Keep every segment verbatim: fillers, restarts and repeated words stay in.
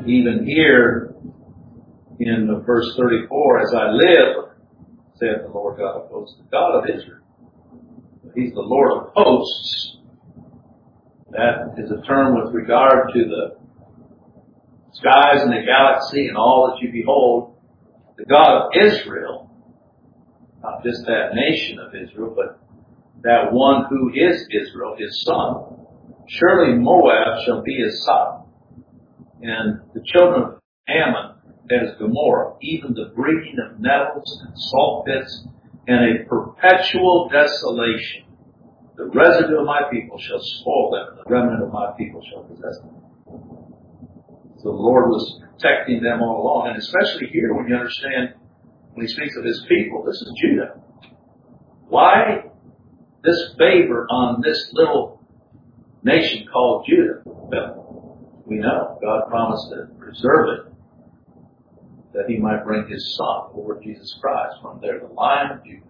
even here in the verse thirty-four, as I live, saith the Lord God of hosts, the God of Israel. He's the Lord of hosts. That is a term with regard to the skies and the galaxy and all that you behold. The God of Israel, not just that nation of Israel, but that one who is Israel, his son. Surely Moab shall be his son, and the children of Ammon as Gomorrah, even the breeding of nettles and salt pits, and a perpetual desolation. The residue of my people shall spoil them, and the remnant of my people shall possess them. So the Lord was protecting them all along, and especially here when you understand, when he speaks of his people, this is Judah. Why this favor on this little nation called Judah? Well, we know God promised to preserve it, that he might bring his son, Lord Jesus Christ, from there, the Lion of Judah.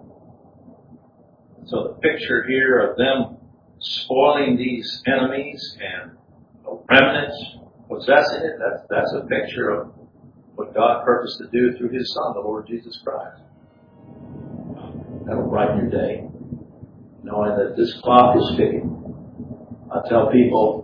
So the picture here of them spoiling these enemies and the remnants possessing it, that's, that's a picture of what God purposed to do through his son, the Lord Jesus Christ. That'll brighten your day, knowing that this clock is ticking. I tell people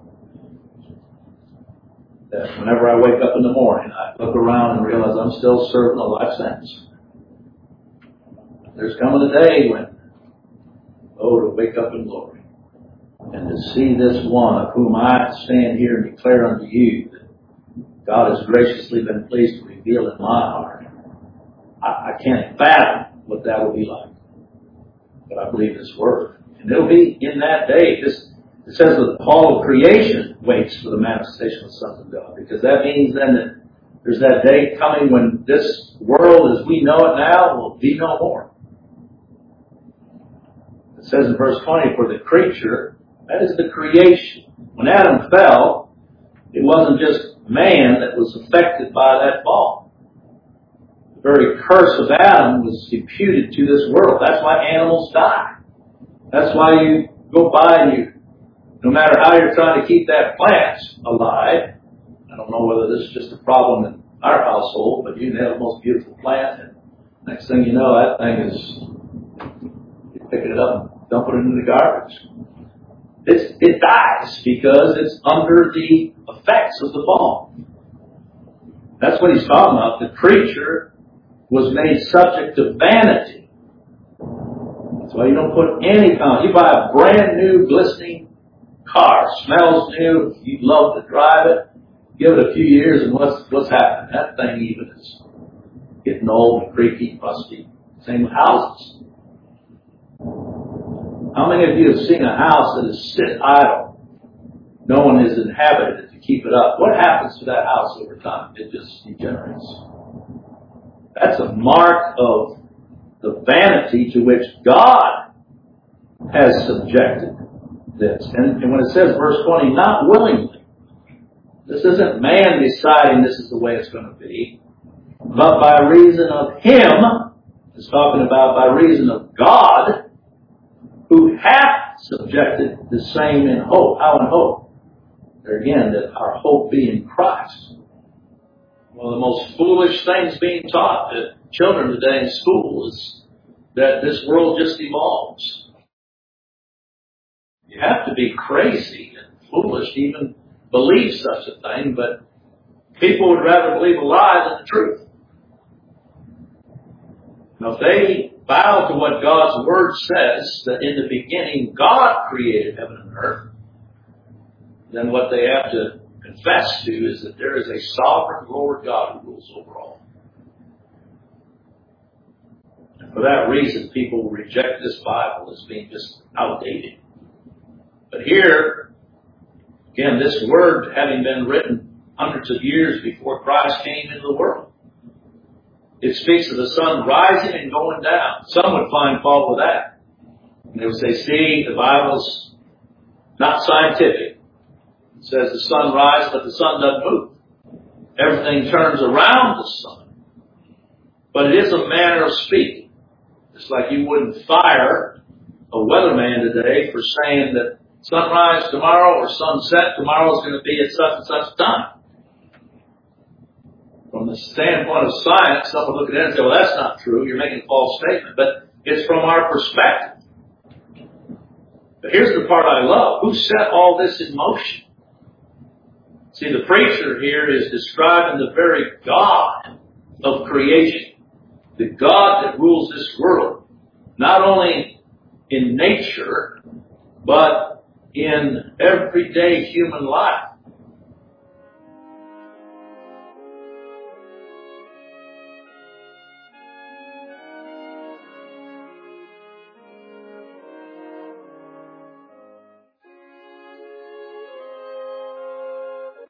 that whenever I wake up in the morning, I look around and realize I'm still serving a life sentence. There's coming a day when, oh, to wake up in glory and to see this one of whom I stand here and declare unto you that God has graciously been pleased to reveal in my heart. I, I can't fathom what that will be like. But I believe His Word. And it'll be in that day. This, it says that all of creation waits for the manifestation of the sons of God. Because that means then that there's that day coming when this world as we know it now will be no more. It says in verse twenty, for the creature, that is the creation. When Adam fell, it wasn't just man that was affected by that fall. The very curse of Adam was imputed to this world. That's why animals die. That's why you go by and you, no matter how you're trying to keep that plant alive, I don't know whether this is just a problem in our household, but you can have the most beautiful plant, and next thing you know, that thing is, you're picking it up and dumping it into the garbage. It's, it dies because it's under the effects of the fall. That's what he's talking about. The creature was made subject to vanity. That's why you don't put any kind. You buy a brand new glistening car, smells new, you'd love to drive it. Give it a few years, and what's what's happening? That thing even is getting old and creaky, rusty. Same with houses. How many of you have seen a house that is sit idle? No one has inhabited it to keep it up. What happens to that house over time? It just degenerates. That's a mark of the vanity to which God has subjected this. And, and when it says, verse twenty, not willingly, this isn't man deciding this is the way it's going to be, but by reason of Him, it's talking about by reason of God, who hath subjected the same in hope. How in hope? There again, that our hope be in Christ. One of the most foolish things being taught to children today in school is that this world just evolves. You have to be crazy and foolish to even believe such a thing, but people would rather believe a lie than the truth. Now, if they bow to what God's Word says, that in the beginning God created heaven and earth, then what they have to confess to is that there is a sovereign Lord God who rules over all. And for that reason, people will reject this Bible as being just outdated. But here, again, this Word having been written hundreds of years before Christ came into the world, it speaks of the sun rising and going down. Some would find fault with that. And they would say, see, the Bible's not scientific. It says the sun rises, but the sun doesn't move. Everything turns around the sun. But it is a manner of speaking. It's like you wouldn't fire a weatherman today for saying that sunrise tomorrow or sunset tomorrow is going to be at such and such time. the standpoint of science, some would look at it and say, well, that's not true. You're making a false statement. But it's from our perspective. But here's the part I love. Who set all this in motion? See, the preacher here is describing the very God of creation. The God that rules this world. Not only in nature, but in everyday human life.